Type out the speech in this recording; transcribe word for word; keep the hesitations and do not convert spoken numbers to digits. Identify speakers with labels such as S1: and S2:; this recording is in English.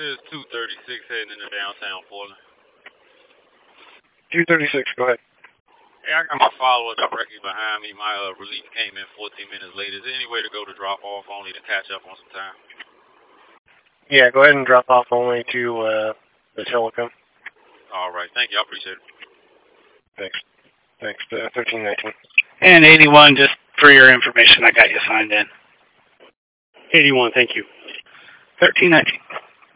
S1: It's two thirty-six heading into downtown Portland.
S2: two thirty-six, go ahead.
S1: Hey, I got my follower directly behind me. My uh, relief came in fourteen minutes late. Is there any way to go to drop off only to catch up on some time?
S2: Yeah, go ahead and drop off only to uh, the telecom.
S1: All right, thank you. I appreciate it.
S2: Thanks. Thanks. Uh, thirteen nineteen.
S3: And eighty-one, just for your information, I got you signed in.
S4: eighty-one, thank you.
S3: thirteen nineteen.